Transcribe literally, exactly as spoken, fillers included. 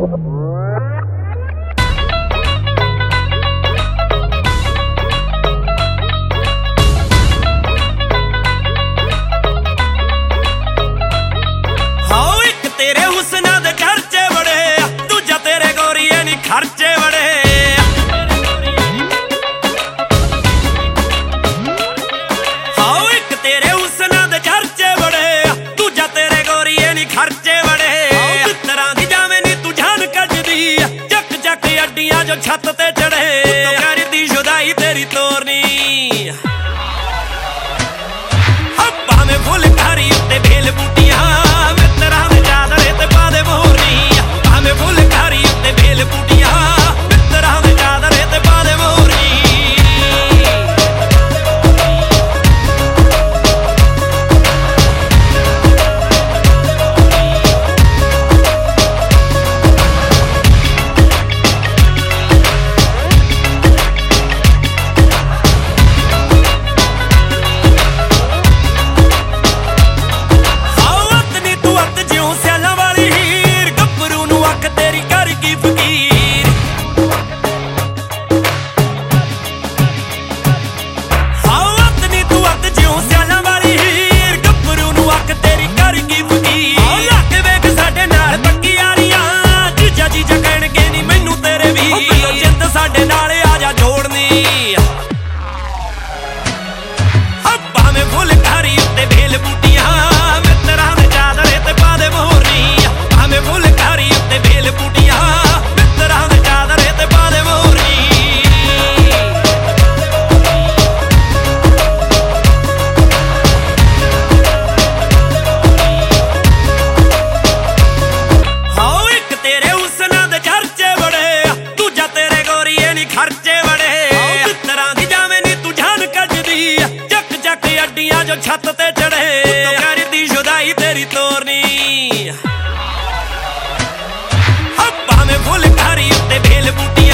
खर्चे बड़े हाँ एक तेरे हुस्ना दे चर्चे बड़े दूजा तेरे गोरीए नी खर्चे बड़े तरह दी जावे नी तू जान कजदी चक चक अड्डियां जो छत ते चढ़े तो करदी जुदाई तेरी तोरनी हब्बा में फुल कारी उत्ते बेल बूटियां मित्तरां दे चादरे ते पा दे मोरनी हब्बा में फुल कारी उत्ते बेल बूटियां खर्चे बड़े तरह दी जावे नी तू जान कजदी चक चक अड्डियां जो छत ते चढ़े तो करदी जुदाई तेरी तोरनी हब्बा में फुल कारी उत्ते बेल बूटी